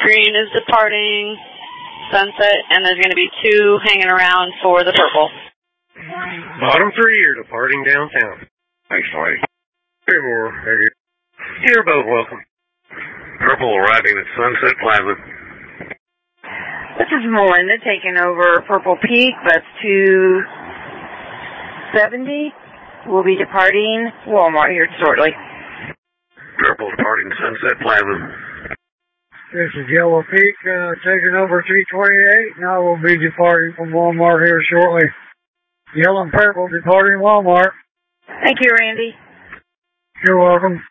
green is departing Sunset, and there's going to be 2 hanging around for the purple. Bottom 3 are departing downtown. Thanks, Marty. Hey, more. You're both welcome. Purple arriving at Sunset Plaza. This is Melinda taking over Purple Peak, bus 270. We'll be departing Walmart here shortly. Purple departing Sunset Plaza. This is Yellow Peak, taking over 328. Now we'll be departing from Walmart here shortly. Yellow and Purple departing Walmart. Thank you, Randy. You're welcome.